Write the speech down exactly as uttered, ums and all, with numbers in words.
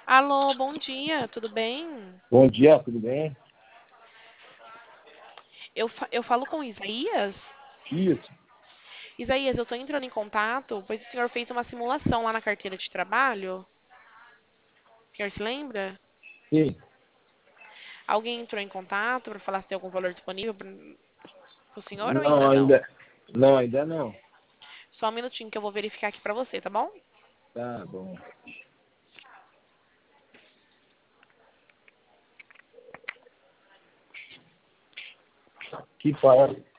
Alô, bom dia, tudo bem? Bom dia, tudo bem? Eu, fa- eu falo com o Isaías? Isso, Isaías, eu estou entrando em contato, pois o senhor fez uma simulação lá na carteira de trabalho. O senhor se lembra? sim. Alguém entrou em contato para falar se tem algum valor disponível para o senhor ou Não, ainda não? ainda, não, ainda não. Só um minutinho que eu vou verificar aqui para você, tá bom? Tá bom. Que para.